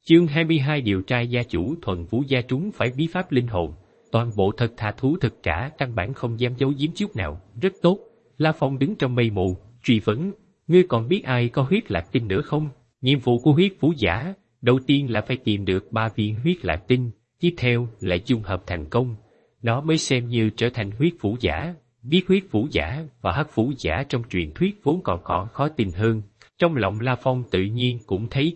Chương 22 điều trai gia chủ Thuần Vũ gia trúng phải bí pháp linh hồn, toàn bộ thật thà thú thực trả, căn bản không dám giấu giếm chút nào, rất tốt. La Phong đứng trong mây mù, truy vấn, ngươi còn biết ai có huyết lạc tinh nữa không? Nhiệm vụ của huyết vũ giả, đầu tiên là phải tìm được 3 viên huyết lạc tinh, tiếp theo là dung hợp thành công, nó mới xem như trở thành huyết vũ giả. Biết huyết vũ giả và hắc vũ giả trong truyền thuyết vốn còn khó tin hơn. Trong lòng La Phong tự nhiên cũng thấy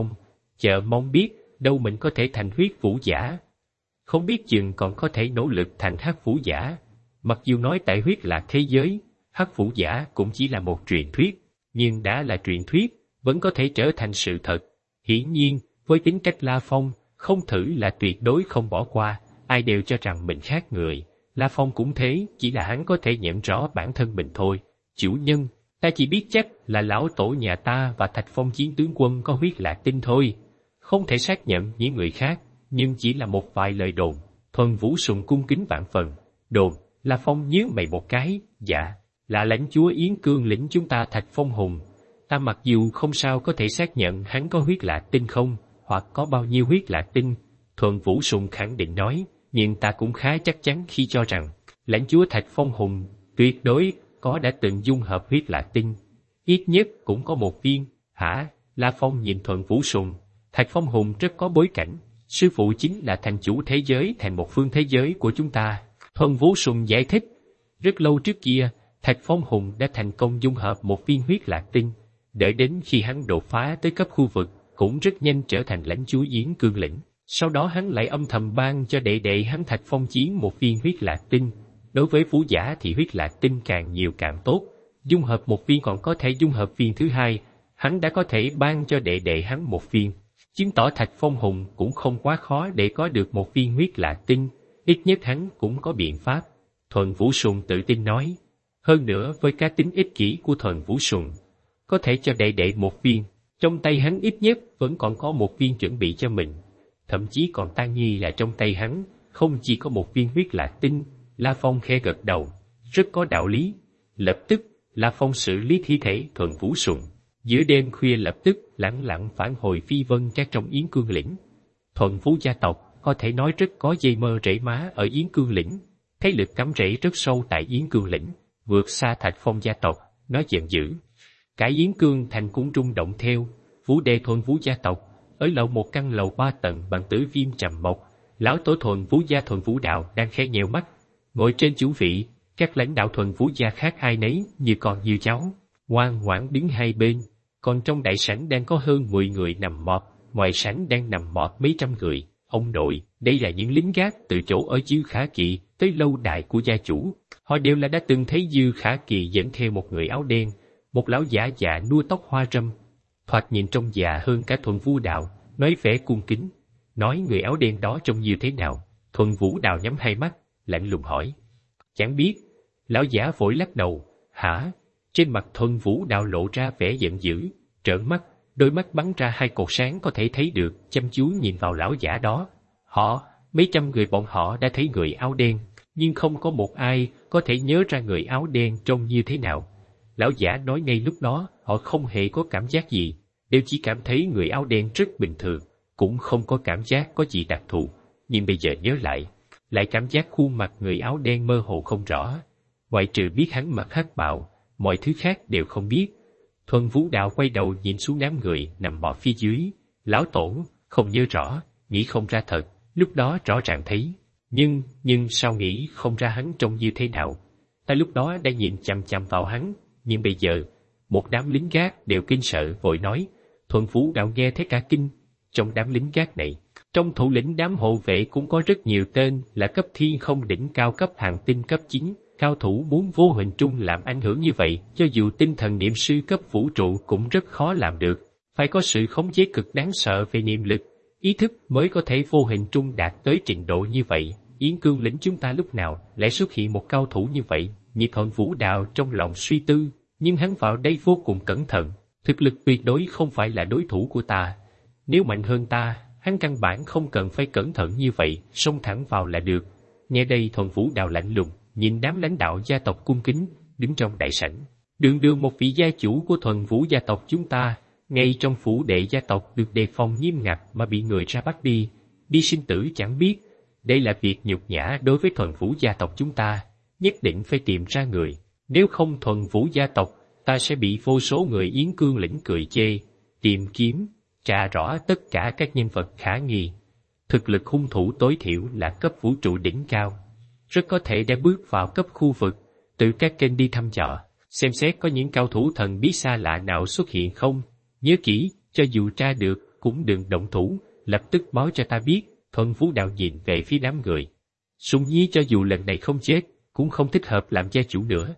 chờ mong biết đâu mình có thể thành huyết vũ giả. Không biết chừng còn có thể nỗ lực thành hắc vũ giả. Mặc dù nói tại huyết lạc thế giới, hắc vũ giả cũng chỉ là một truyền thuyết, nhưng đã là truyền thuyết, vẫn có thể trở thành sự thật. Hiển nhiên, với tính cách La Phong, không thử là tuyệt đối không bỏ qua, ai đều cho rằng mình khác người. La Phong cũng thế, chỉ là hắn có thể nhận rõ bản thân mình thôi. Chủ nhân, ta chỉ biết chắc là lão tổ nhà ta và Thạch Phong chiến tướng quân có huyết lạc tinh thôi. Không thể xác nhận những người khác, nhưng chỉ là một vài lời đồn. Thuần Vũ Sùng cung kính vạn phần. Đồn, La Phong nhíu mày một cái, dạ, là lãnh chúa Yến Cương lĩnh chúng ta Thạch Phong Hùng. Ta mặc dù không sao có thể xác nhận hắn có huyết lạc tinh không, hoặc có bao nhiêu huyết lạc tinh. Thuần Vũ Sùng khẳng định nói, nhưng ta cũng khá chắc chắn khi cho rằng, lãnh chúa Thạch Phong Hùng tuyệt đối đã từng dung hợp huyết lạc tinh. Ít nhất cũng có một viên. Hả? La Phong nhìn Thuần Vũ Sùng. Thạch Phong Hùng rất có bối cảnh. Sư phụ chính là thành chủ thế giới thành một phương thế giới của chúng ta. Thuần Vũ Sùng giải thích. Rất lâu trước kia, Thạch Phong Hùng đã thành công dung hợp một viên huyết lạc tinh. Đợi đến khi hắn đột phá tới cấp khu vực, cũng rất nhanh trở thành lãnh chúa Yến Cương lĩnh. Sau đó hắn lại âm thầm ban cho đệ đệ hắn Thạch Phong Chiến một viên huyết lạc tinh. Đối với vũ giả thì huyết lạc tinh càng nhiều càng tốt. Dung hợp một viên còn có thể dung hợp viên thứ hai, hắn đã có thể ban cho đệ đệ hắn một viên. Chứng tỏ Thạch Phong Hùng cũng không quá khó để có được một viên huyết lạc tinh, ít nhất hắn cũng có biện pháp. Thuần Vũ Sùng tự tin nói. Hơn nữa với cá tính ích kỷ của Thuần Vũ Sùng, có thể cho đệ đệ một viên, trong tay hắn ít nhất vẫn còn có một viên chuẩn bị cho mình. Thậm chí còn tan nghi là trong tay hắn, không chỉ có một viên huyết lạc tinh. La Phong khẽ gật đầu, rất có đạo lý. Lập tức, La Phong xử lý thi thể Thuần Vũ Sùng. Giữa đêm khuya lập tức lẳng lặng phản hồi phi vân các trong Yến Cương lĩnh. Thuần Vũ gia tộc có thể nói rất có dây mơ rễ má ở Yến Cương lĩnh. Thế lực cắm rễ rất sâu tại Yến Cương lĩnh, vượt xa Thạch Phong gia tộc, nó giận dữ. Cả Yến Cương thành cũng rung động theo. Vũ đệ Thuần Vũ gia tộc ở lầu một căn lầu 3 tầng bằng tử viêm trầm mộc, lão tổ Thuần Vũ gia Thuần Vũ đạo đang khẽ nheo mắt, ngồi trên chủ vị. Các lãnh đạo Thuần Vũ gia khác ai nấy như con như cháu, ngoan ngoãn đứng hai bên. Còn trong đại sảnh đang có hơn 10 người nằm mọt, ngoài sảnh đang nằm mọt mấy trăm người. Ông nội, đây là những lính gác từ chỗ ở Dư Khả Kỳ tới lâu đài của gia chủ. Họ đều là đã từng thấy Dư Khả Kỳ dẫn theo một người áo đen, một lão giả già nua tóc hoa râm, thoạt nhìn trông già hơn cả Thuần Vũ đạo, nói vẻ cung kính. Nói người áo đen đó trông như thế nào? Thuần Vũ đạo nhắm hai mắt, lạnh lùng hỏi. Chẳng biết. Lão giả vội lắc đầu. Hả? Trên mặt Thuần Vũ đạo lộ ra vẻ giận dữ, trợn mắt, đôi mắt bắn ra hai cột sáng có thể thấy được, chăm chú nhìn vào lão giả đó. Mấy trăm người bọn họ đã thấy người áo đen, nhưng không có một ai có thể nhớ ra người áo đen trông như thế nào. Lão giả nói ngay lúc đó, họ không hề có cảm giác gì, đều chỉ cảm thấy người áo đen rất bình thường, cũng không có cảm giác có gì đặc thù. Nhưng bây giờ nhớ lại cảm giác khuôn mặt người áo đen mơ hồ không rõ. Ngoại trừ biết hắn mặc hắc bào, mọi thứ khác đều không biết. Thuần Vũ đạo quay đầu nhìn xuống đám người nằm bò phía dưới. Lão tổ, không nhớ rõ, nghĩ không ra thật, lúc đó rõ ràng thấy. Nhưng sao nghĩ không ra hắn trông như thế nào? Ta lúc đó đã nhìn chằm chằm vào hắn, nhưng bây giờ, một đám lính gác đều kinh sợ vội nói. Thuần Vũ đạo nghe thấy cả kinh. Trong đám lính gác này, trong thủ lĩnh đám hộ vệ cũng có rất nhiều tên là cấp thiên không đỉnh cao cấp hàng tinh cấp 9. Cao thủ muốn vô hình trung làm ảnh hưởng như vậy, cho dù tinh thần niệm sư cấp vũ trụ cũng rất khó làm được. Phải có sự khống chế cực đáng sợ về niệm lực, ý thức mới có thể vô hình trung đạt tới trình độ như vậy. Yến Cương lĩnh chúng ta lúc nào lại xuất hiện một cao thủ như vậy? Nhị Thuần Vũ đạo trong lòng suy tư, nhưng hắn vào đây vô cùng cẩn thận. Thực lực tuyệt đối không phải là đối thủ của ta. Nếu mạnh hơn ta, hắn căn bản không cần phải cẩn thận như vậy, xông thẳng vào là được. Nghe đây Thuần Vũ đạo lạnh lùng, nhìn đám lãnh đạo gia tộc cung kính đứng trong đại sảnh. Đường đường một vị gia chủ của Thuần Vũ gia tộc chúng ta, Ngay trong phủ đệ gia tộc được đề phòng nghiêm ngặt mà bị người ra bắt đi sinh tử chẳng biết. Đây là việc nhục nhã đối với thuần vũ gia tộc chúng ta, nhất định phải tìm ra người. Nếu không thuần vũ gia tộc, ta sẽ bị vô số người Yến Cương lĩnh cười chê, tìm kiếm, tra rõ tất cả các nhân vật khả nghi. Thực lực hung thủ tối thiểu là cấp vũ trụ đỉnh cao, rất có thể đã bước vào cấp khu vực, từ các kênh đi thăm dò, xem xét có những cao thủ thần bí xa lạ nào xuất hiện không. Nhớ kỹ, cho dù tra được, cũng đừng động thủ, lập tức báo cho ta biết. Thuần vũ đạo nhìn về phía đám người. Sùng Nhi cho dù lần này không chết, cũng không thích hợp làm gia chủ nữa.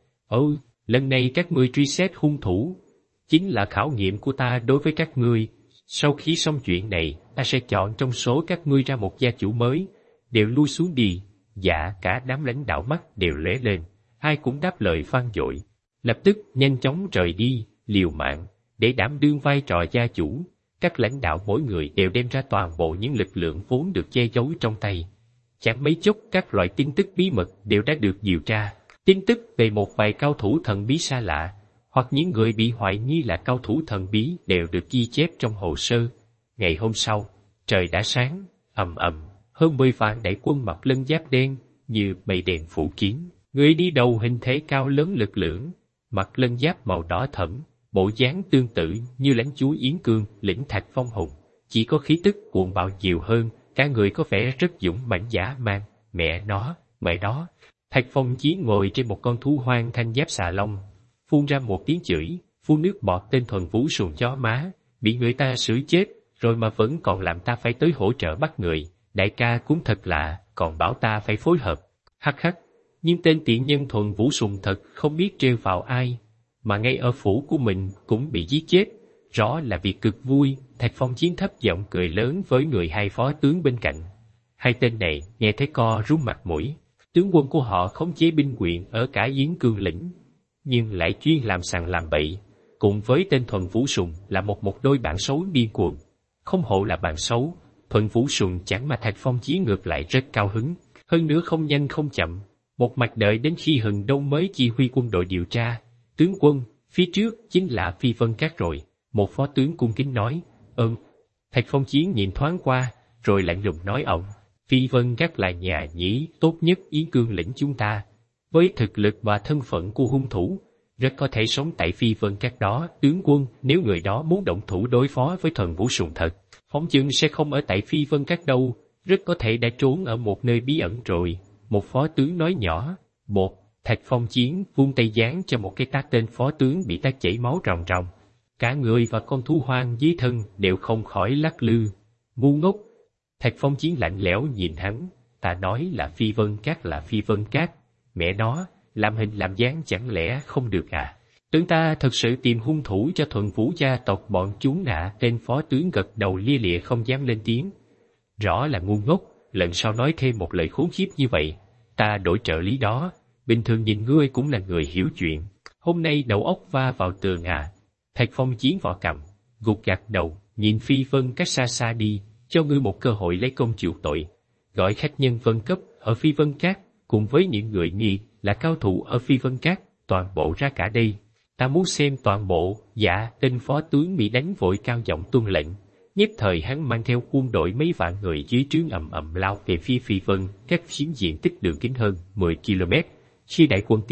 Lần này các ngươi truy xét hung thủ, chính là khảo nghiệm của ta đối với các ngươi. Sau khi xong chuyện này, ta sẽ chọn trong số các ngươi ra một gia chủ mới. Đều lui xuống đi. Dạ, cả đám lãnh đạo mắt đều lóe lên, ai cũng đáp lời vang dội. Lập tức nhanh chóng rời đi, liều mạng, để đảm đương vai trò gia chủ. Các lãnh đạo mỗi người đều đem ra toàn bộ những lực lượng vốn được che giấu trong tay. Chẳng mấy chốc các loại tin tức bí mật đều đã được điều tra. Tin tức về một vài cao thủ thần bí xa lạ, hoặc những người bị hoài nghi là cao thủ thần bí đều được ghi chép trong hồ sơ. Ngày hôm sau, trời đã sáng, ầm ầm, hơn 10 vạn đại quân mặc lân giáp đen, như mây đèn phủ kín. Người đi đầu hình thể cao lớn lực lưỡng, mặc lân giáp màu đỏ thẫm, bộ dáng tương tự như lãnh chúa Yến Cương lĩnh Thạch Phong Hùng, chỉ có khí tức cuồng bạo nhiều hơn, cả người có vẻ rất dũng mãnh dã man. Mẹ đó. Thạch Phong Chiến ngồi trên một con thú hoang thanh giáp xà long, phun ra một tiếng chửi, phun nước bọt tên thuần vũ sùn chó má, bị người ta xử chết, rồi mà vẫn còn làm ta phải tới hỗ trợ bắt người. Đại ca cũng thật lạ, còn bảo ta phải phối hợp. Hắc hắc, nhưng tên tiện nhân thuần vũ sùn thật không biết trêu vào ai, mà ngay ở phủ của mình cũng bị giết chết, rõ là việc cực vui. Thạch Phong Chiến thấp giọng cười lớn với người hai phó tướng bên cạnh. Hai tên này nghe thấy co rúm mặt mũi. Tướng quân của họ khống chế binh quyền ở cả Yến Cương lĩnh, nhưng lại chuyên làm sằng làm bậy, cùng với tên thuần vũ sùng là một đôi bạn xấu điên cuồng. Không hộ là bạn xấu, thuần vũ sùng chẳng mà Thạch Phong Chiến ngược lại rất cao hứng, hơn nữa không nhanh không chậm, một mạch đợi đến khi Hừng Đông mới chỉ huy quân đội điều tra. Tướng quân, phía trước chính là Phi Vân Các rồi, một phó tướng cung kính nói. Thạch Phong Chiến nhìn thoáng qua, rồi lạnh lùng nói Phi Vân Các là nhà nhĩ tốt nhất Yến Cương lĩnh chúng ta. Với thực lực và thân phận của hung thủ, rất có thể sống tại Phi Vân Các đó. Tướng quân, nếu người đó muốn động thủ đối phó với thuần vũ sùng thật, phỏng chừng sẽ không ở tại Phi Vân Các đâu, rất có thể đã trốn ở một nơi bí ẩn rồi. Một phó tướng nói nhỏ. Thạch Phong Chiến vung tay giáng cho một cái tát tên phó tướng bị tát chảy máu ròng ròng. Cả người và con thú hoang dưới thân đều không khỏi lắc lư. Ngu ngốc! Thạch Phong Chiến lạnh lẽo nhìn hắn. Ta nói là Phi Vân Các là Phi Vân Các. Mẹ nó, làm hình làm dáng chẳng lẽ không được à? Tưởng ta thật sự tìm hung thủ cho thuần vũ gia tộc bọn chúng nạ. Tên phó tướng gật đầu lia lịa không dám lên tiếng. Rõ là ngu ngốc, lần sau nói thêm một lời khốn khiếp như vậy, ta đổi trợ lý đó. Bình thường nhìn ngươi cũng là người hiểu chuyện, hôm nay đầu óc va vào tường à? Thạch Phong Chiến vỏ cằm, gục gặt đầu, nhìn Phi Vân Các xa xa đi, cho ngươi một cơ hội lấy công chịu tội. Gọi khách nhân vân cấp ở Phi Vân Các, cùng với những người nghi là cao thủ ở Phi Vân Các, toàn bộ ra cả đây. Ta muốn xem toàn bộ. Dạ. Tên phó tướng bị đánh vội cao giọng tuân lệnh. Nhất thời hắn mang theo quân đội mấy vạn người dưới trướng ầm ầm lao về phía Phi Vân Các, chiếm diện tích đường kính hơn 10 km. Khi đại quân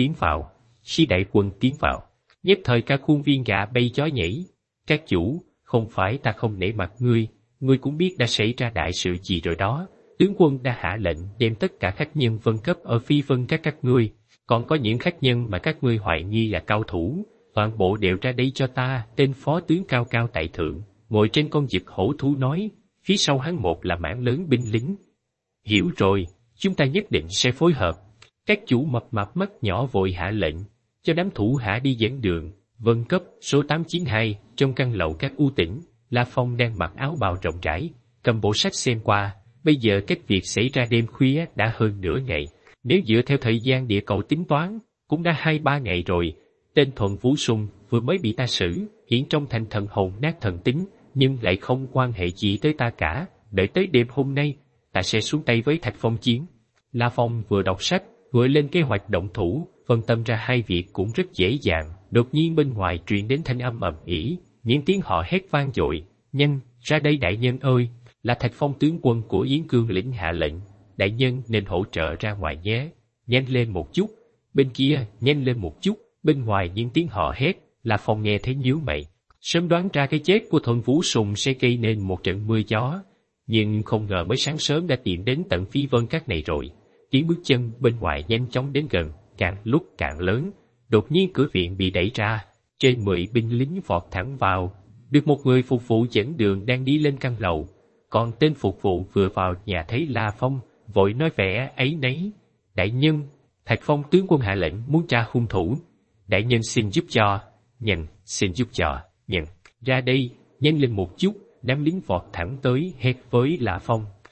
tiến vào, nhất thời cả khuôn viên gà bay chó nhảy. Các chủ, không phải ta không nể mặt ngươi cũng biết đã xảy ra đại sự gì rồi đó. Tướng quân đã hạ lệnh đem tất cả khách nhân vân cấp ở Phi Vân các ngươi, còn có những khách nhân mà các ngươi hoài nghi là cao thủ, toàn bộ đều ra đây cho ta. Tên phó tướng cao cao tại thượng, ngồi trên con vượt hổ thú nói, phía sau hắn một là mảng lớn binh lính. Hiểu rồi, chúng ta nhất định sẽ phối hợp. Các chủ mập mạp mắt nhỏ vội hạ lệnh, cho đám thủ hạ đi dẫn đường. Vân cấp số 892, trong căn lầu các U Tỉnh, La Phong đang mặc áo bào rộng rãi, cầm bộ sách xem qua. Bây giờ cách việc xảy ra đêm khuya đã hơn nửa ngày, nếu dựa theo thời gian địa cầu tính toán, cũng đã 2-3 ngày rồi. Tên thuần vũ sùng vừa mới bị ta xử, hiện trong thành thần hồn nát thần tính, nhưng lại không quan hệ gì tới ta cả. Đợi tới đêm hôm nay, ta sẽ xuống tay với Thạch Phong Chiến. La Phong vừa đọc sách, vừa lên kế hoạch động thủ, phân tâm ra hai việc cũng rất dễ dàng. Đột nhiên bên ngoài truyền đến thanh âm ầm ĩ, những tiếng họ hét vang dội, nhanh, ra đây đại nhân ơi, là Thạch Phong tướng quân của Yến Cương lĩnh hạ lệnh, đại nhân nên hỗ trợ ra ngoài nhé, nhanh lên một chút, bên kia, nhanh lên một chút, bên ngoài những tiếng họ hét, La Phong nghe thấy nhíu mày, sớm đoán ra cái chết của Thuần Vũ Sùng sẽ gây nên một trận mưa gió, nhưng không ngờ mới sáng sớm đã tìm đến tận Phi Vân Các này rồi. Tiếng bước chân bên ngoài nhanh chóng đến gần, càng lúc càng lớn, đột nhiên cửa viện bị đẩy ra, trên 10 binh lính vọt thẳng vào, được một người phục vụ dẫn đường đang đi lên căn lầu, còn tên phục vụ vừa vào nhà thấy La Phong, vội nói vẻ áy náy, đại nhân, Thạch Phong tướng quân hạ lệnh muốn tra hung thủ, đại nhân xin giúp cho, nhận, xin giúp cho, nhận, ra đây, nhanh lên một chút, đám lính vọt thẳng tới hét với La Phong.